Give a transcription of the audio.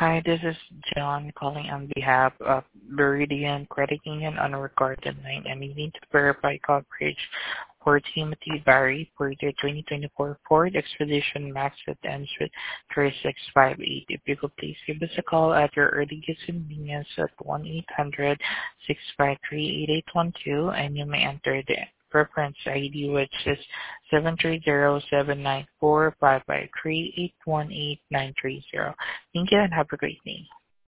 Hi, this is John calling on behalf of Viridian Credit Union on a recorded line, and we need to verify coverage for Timothy Barry for the 2024 Ford Expedition Max that ends with 3658. If you could please give us a call at your earliest convenience at 1-800-653-8812, and you may enter the reference ID, which is 730-794-553-818-930. Thank you and have a great day.